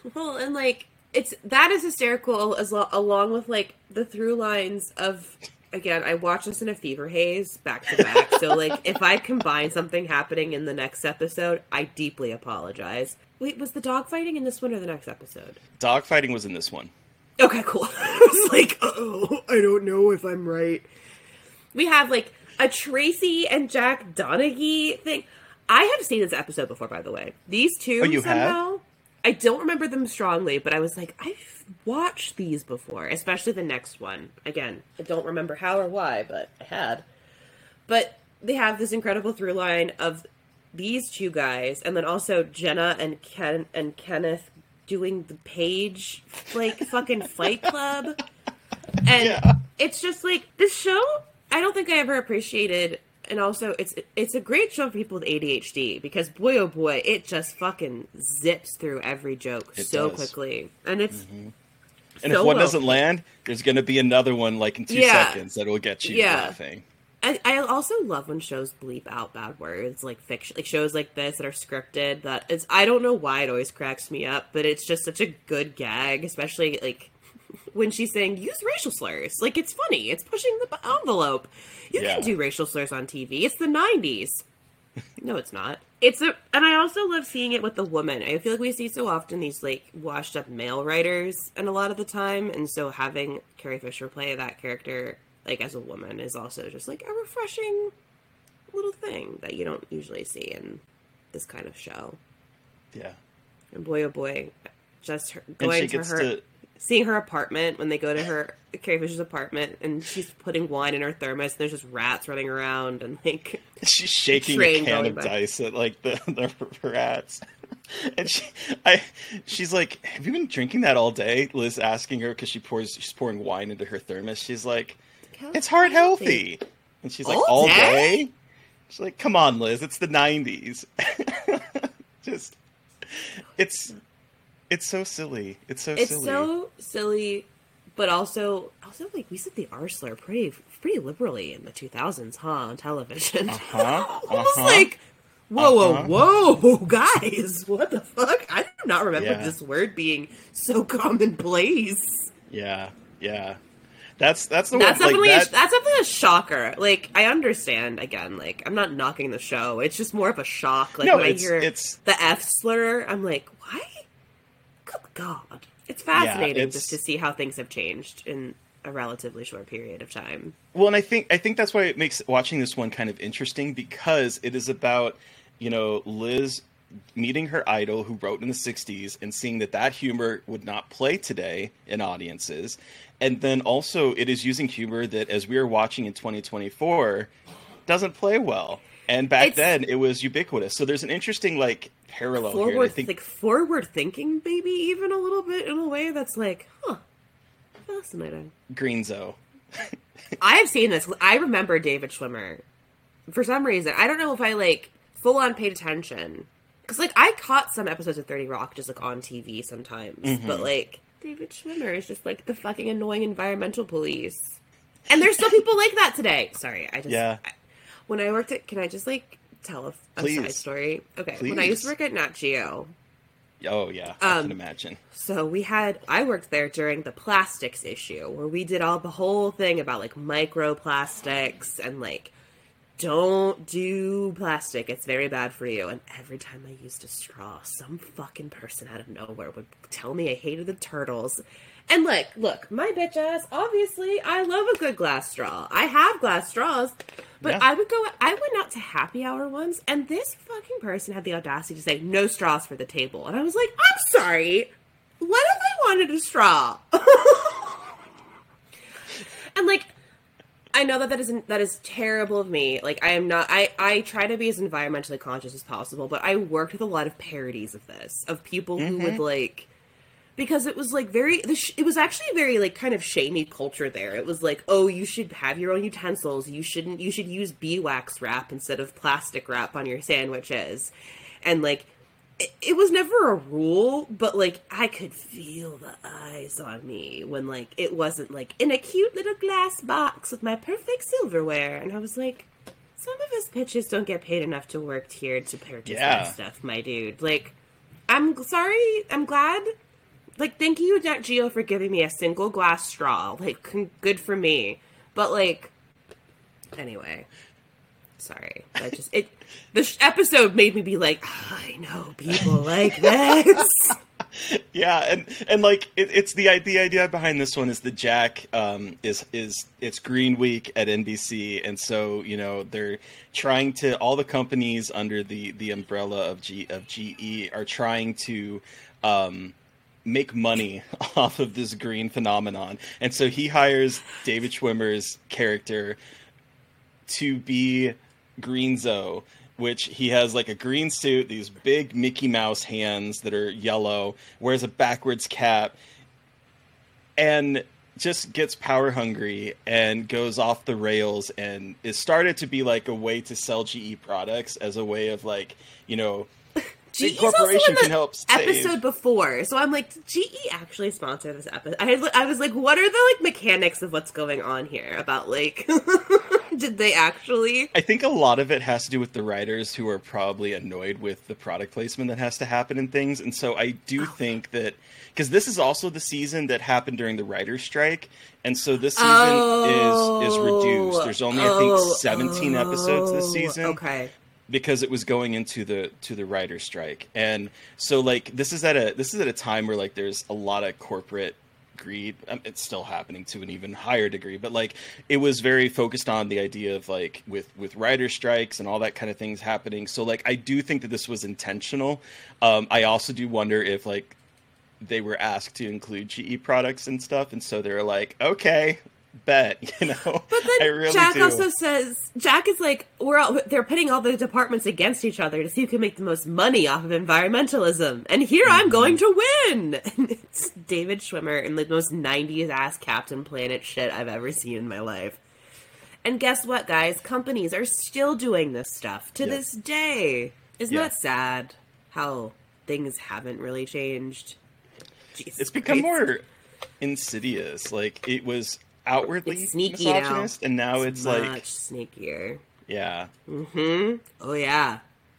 that is hysterical along with like the through lines of, again, I watched this in a fever haze back to back. So like, if I combine something happening in the next episode, I deeply apologize. Wait, was the dogfighting in this one or the next episode? Dogfighting was in this one. Okay, cool. I was like, I don't know if I'm right. We have like a Tracy and Jack Donaghy thing. I have seen this episode before, by the way. These two somehow. Have? I don't remember them strongly, but I was like, I've watched these before, especially the next one. Again, I don't remember how or why, but I had. But they have this incredible through line of these two guys, and then also Jenna and Kenneth doing the Page, like, fucking Fight Club. And it's just like, this show, I don't think I ever appreciated. And also, it's a great show for people with ADHD, because boy, oh boy, it just fucking zips through every joke quickly. And it's and if one doesn't land, there's going to be another one like in 2 seconds that will get you laughing. I also love when shows bleep out bad words, like fiction, like shows like this that are scripted. That is, I don't know why it always cracks me up, but it's just such a good gag, especially like when she's saying use racial slurs. Like, it's funny. It's pushing the envelope. You can do racial slurs on TV. It's the 90s. No, it's not. And I also love seeing it with the woman. I feel like we see so often these, like, washed up male writers, and a lot of the time, and so having Carrie Fisher play that character, like, as a woman is also just, like, a refreshing little thing that you don't usually see in this kind of show. Yeah. And boy, oh boy, just going to her, seeing her apartment when they go to Carrie Fisher's apartment, and she's putting wine in her thermos, and there's just rats running around, and like she's shaking a can of dice at like the rats. And she's like, "Have you been drinking that all day?" Liz asking her because she's pouring wine into her thermos. She's like, "It's heart healthy," and she's like, "All day?" She's like, "Come on, Liz, it's the 90s." Just, it's so silly. It's so silly, but also like we said the R slur pretty liberally in the 2000s, huh? On television. Almost like, whoa, guys, what the fuck? I do not remember this word being so commonplace. Yeah. That's definitely a shocker. Like, I understand, again, like, I'm not knocking the show. It's just more of a shock. Like, when I hear the F slur, I'm like, why? Good God. It's fascinating just to see how things have changed in a relatively short period of time. Well, and I think that's why it makes watching this one kind of interesting, because it is about, Liz meeting her idol who wrote in the 60s and seeing that humor would not play today in audiences. And then also it is using humor that, as we are watching in 2024, doesn't play well. And back then it was ubiquitous. So there's an interesting like parallel here. I think, like forward thinking, maybe even a little bit, in a way that's like, fascinating. Greenzo. I have seen this. I remember David Schwimmer. For some reason, I don't know if I like full on paid attention. Because, like, I caught some episodes of 30 Rock just, like, on TV sometimes. Mm-hmm. But, like, David Schwimmer is just, like, the fucking annoying environmental police. And there's still people like that today. Sorry, when I worked at... Can I just, like, tell a side story? Okay, Please. When I used to work at Nat Geo... Oh, yeah, I can imagine. So I worked there during the plastics issue, where we did the whole thing about, like, microplastics and, like... Don't do plastic. It's very bad for you. And every time I used a straw, some fucking person out of nowhere would tell me I hated the turtles. And like, look, my bitch ass, obviously, I love a good glass straw. I have glass straws. But I went out to happy hour once, and this fucking person had the audacity to say, no straws for the table. And I was like, I'm sorry. What if I wanted a straw? And like, I know that is terrible of me. Like, I am not, I try to be as environmentally conscious as possible, but I worked with a lot of parodies of this, of people who would like, because it was like it was actually very like kind of shamey culture there. It was like, oh, you should have your own utensils. You should use beeswax wrap instead of plastic wrap on your sandwiches. And like, it was never a rule, but, like, I could feel the eyes on me when, like, it wasn't, like, in a cute little glass box with my perfect silverware. And I was like, some of us bitches don't get paid enough to work here to purchase that stuff, my dude. Like, I'm sorry, I'm glad. Like, thank you, Nat Geo, for giving me a single glass straw. Like, good for me. But, like, anyway... Sorry, this episode made me be like, I know people like this. Yeah, and like it's the idea behind this one is that Jack is it's Green Week at NBC, and so they're trying to, all the companies under the umbrella of GE are trying to make money off of this green phenomenon, and so he hires David Schwimmer's character to be Greenzo, which he has like a green suit, these big Mickey Mouse hands that are yellow, wears a backwards cap, and just gets power hungry and goes off the rails, and it started to be like a way to sell GE products as a way of like, GE's corporation can help save. Episode before, so I'm like, GE actually sponsored this episode. I was like, what are the like mechanics of what's going on here about like Did they actually? I think a lot of it has to do with the writers who are probably annoyed with the product placement that has to happen in things. And so I do think that, because this is also the season that happened during the writer's strike. And so this season is reduced. There's only, I think, 17 episodes this season. Okay. Because it was going into the writer's strike. And so like this is at a time where like there's a lot of corporate greed. It's still happening to an even higher degree, but like it was very focused on the idea of like with writer strikes and all that kind of things happening. So like I do think that this was intentional. I also do wonder if like they were asked to include GE products and stuff, and so they're like, okay, bet, you know. But then I really Jack do. also says, Jack is like, they're pitting all the departments against each other to see who can make the most money off of environmentalism. And here I'm going to win. And it's David Schwimmer in the most 90s ass Captain Planet shit I've ever seen in my life. And guess what, guys? Companies are still doing this stuff to this day. Isn't that sad how things haven't really changed? Jesus It's become Christ. more insidious. Like it was outwardly It's sneaky misogynist, now. and now it's like, much sneakier. yeah. Mm-hmm. Oh yeah.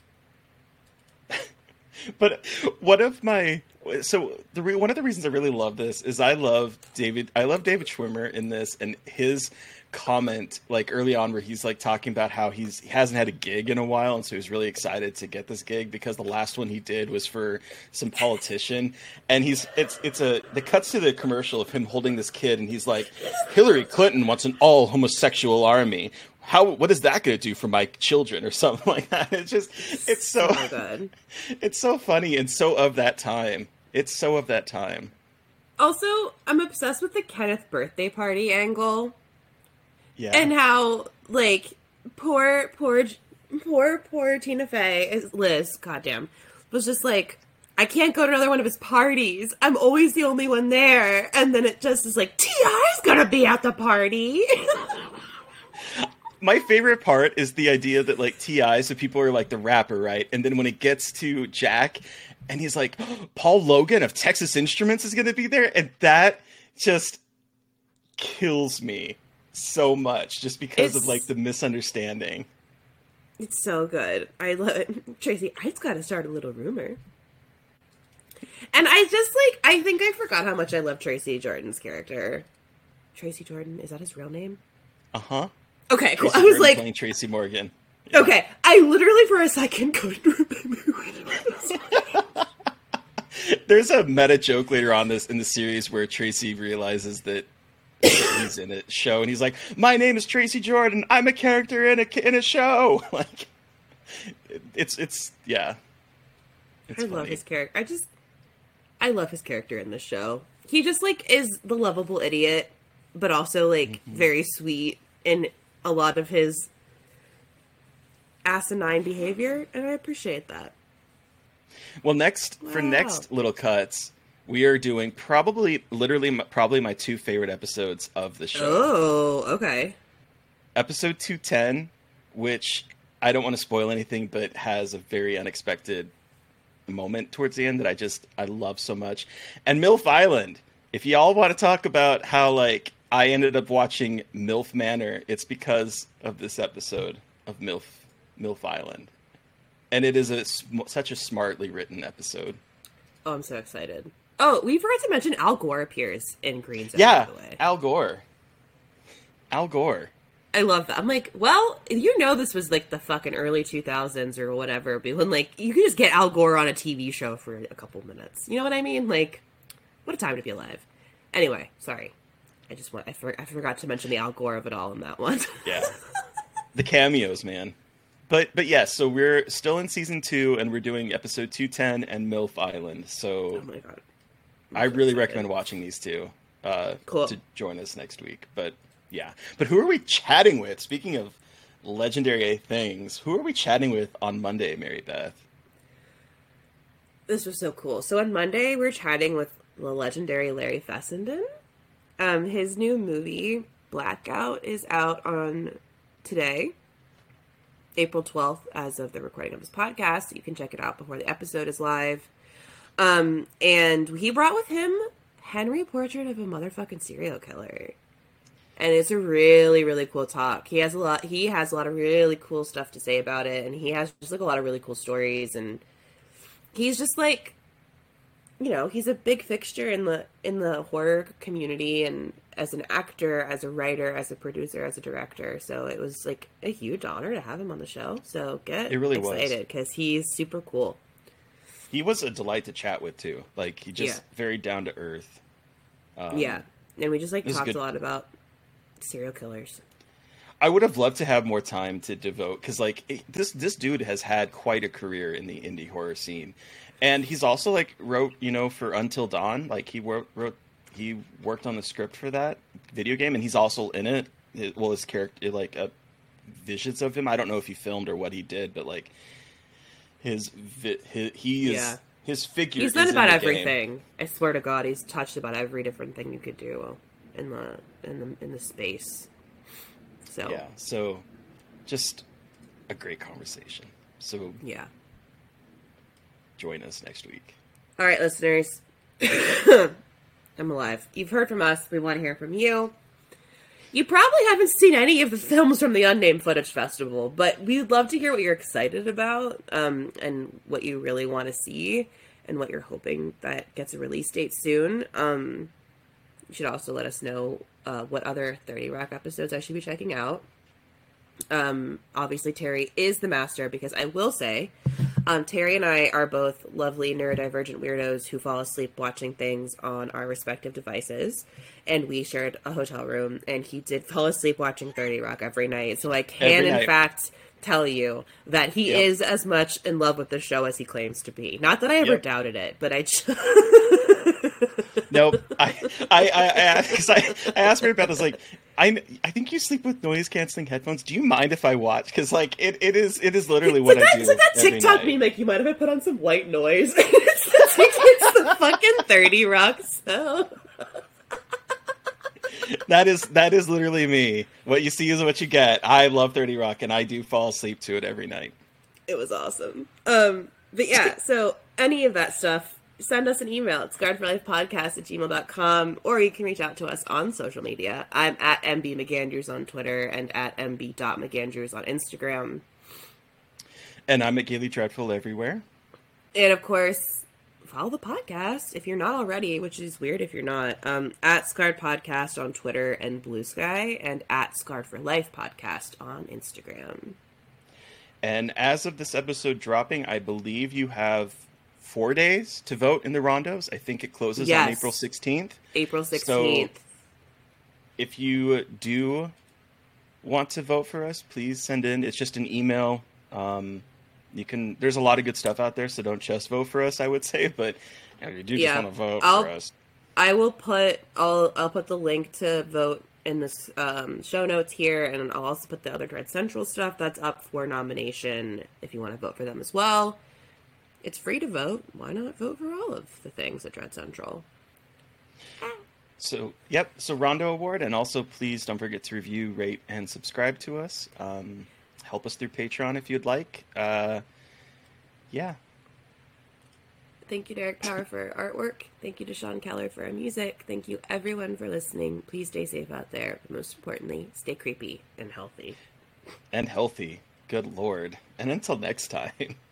But one of the reasons I really love this is I love David Schwimmer in this, and his comment like early on where he's like talking about how he hasn't had a gig in a while, and so he's really excited to get this gig because the last one he did was for some politician, and the cuts to the commercial of him holding this kid, and he's like, Hillary Clinton wants an all homosexual army. What is that going to do for my children or something like that? It's so good. It's so funny and so of that time. It's so of that time. Also, I'm obsessed with the Kenneth birthday party angle. Yeah. And how, like, poor Tina Fey, Liz, goddamn, was just like, I can't go to another one of his parties. I'm always the only one there. And then it just is like, T.I.'s gonna be at the party. My favorite part is the idea that, like, T.I., so people are like the rapper, right? And then when it gets to Jack, and he's like, Paul Logan of Texas Instruments is going to be there? And that just kills me so much, just because of, like, the misunderstanding. It's so good. I love it. Tracy, I just gotta start a little rumor. And I think I forgot how much I love Tracy Jordan's character. Tracy Jordan, is that his real name? Uh-huh. Okay, cool. Tracy I was Jordan like, playing Tracy Morgan. Yeah. Okay, I literally for a second couldn't remember what it was. There's a meta joke later on in the series where Tracy realizes that he's in a show, and he's like, "My name is Tracy Jordan. I'm a character in a show." Like, it's yeah. It's I love his character. I love his character in this show. He just like is the lovable idiot, but also like very sweet in a lot of his asinine behavior, and I appreciate that. Well, next Little Cuts, we are doing probably my two favorite episodes of the show. Oh, okay. Episode 210, which I don't want to spoil anything, but has a very unexpected moment towards the end that I love so much. And MILF Island. If y'all want to talk about how like I ended up watching MILF Manor, it's because of this episode of MILF Island. And it is such a smartly written episode. Oh, I'm so excited. Oh, we forgot to mention Al Gore appears in Green Zone, Yeah, by the way. Al Gore. I love that. I'm like, well, you know this was like the fucking early 2000s or whatever, but when like you can just get Al Gore on a TV show for a couple minutes. You know what I mean? Like, what a time to be alive. Anyway, sorry. I forgot to mention the Al Gore of it all in that one. Yeah. The cameos, man. But yes, so we're still in season 2, and we're doing episode 210 and MILF Island. So Oh my god. I really recommend watching these two Cool. to join us next week. But yeah. But who are we chatting with? Speaking of legendary things, who are we chatting with on Monday, Mary Beth? This was so cool. So on Monday, we're chatting with the legendary Larry Fessenden. His new movie, Blackout, is out on today, April 12th, as of the recording of this podcast. So you can check it out before the episode is live. And he brought with him Henry Portrait of a Motherfucking Serial Killer. And it's a really, really cool talk. He has a lot of really cool stuff to say about it, and he has just like a lot of really cool stories, and he's just like, you know, he's a big fixture in the horror community, and as an actor, as a writer, as a producer, as a director. So it was like a huge honor to have him on the show. So get excited because he's super cool. He was a delight to chat with too. Like he just very down to earth. And we just like talked a lot about serial killers. I would have loved to have more time to devote because like this dude has had quite a career in the indie horror scene, and he's also like wrote, you know, for Until Dawn. Like he worked on the script for that video game, and he's also in it. His character, like visions of him. I don't know if he filmed or what he did, but like his figure. He's done about everything. Game. I swear to God, he's touched about every different thing you could do in the space. So yeah, so just a great conversation. So yeah, join us next week. All right, listeners. I'm alive. You've heard from us. We want to hear from you. You probably haven't seen any of the films from the Unnamed Footage Festival, but we'd love to hear what you're excited about, and what you really want to see, and what you're hoping that gets a release date soon. You should also let us know what other 30 Rock episodes I should be checking out. Obviously, Terry is the master, because I will say, Terry and I are both lovely neurodivergent weirdos who fall asleep watching things on our respective devices, and we shared a hotel room, and he did fall asleep watching 30 Rock every night. So I can, in fact, tell you that he is as much in love with the show as he claims to be. Not that I ever doubted it, but I just... Nope. I asked her about this. Like, I think you sleep with noise canceling headphones. Do you mind if I watch? Because like it is literally what I do. It's like that TikTok meme. Like, you mind if I put on some white noise? it's the fucking 30 Rock show. That is literally me. What you see is what you get. I love 30 Rock, and I do fall asleep to it every night. It was awesome. But yeah, so any of that stuff, send us an email at scarredforlifepodcast@gmail.com, or you can reach out to us on social media. I'm at MB McAndrews on Twitter and at MB.McAndrews on Instagram. And I'm at Gaily Dreadful everywhere. And of course, follow the podcast if you're not already, which is weird if you're not. At Scarred Podcast on Twitter and Blue Sky, and at Scarred for Life Podcast on Instagram. And as of this episode dropping, I believe you have 4 days to vote in the Rondos. I think it closes on April 16th. April 16th. So if you do want to vote for us, please send in. It's just an email. There's a lot of good stuff out there, so don't just vote for us, I would say, but you do just want to vote for us. I'll put the link to vote in this show notes here, and I'll also put the other Dread Central stuff that's up for nomination if you want to vote for them as well. It's free to vote. Why not vote for all of the things at Dread Central? So, So Rondo Award, and also please don't forget to review, rate, and subscribe to us. Help us through Patreon if you'd like. Yeah. Thank you, Derek Power, for our artwork. Thank you to Sean Keller for our music. Thank you, everyone, for listening. Please stay safe out there. But most importantly, stay creepy and healthy. And healthy. Good Lord. And until next time.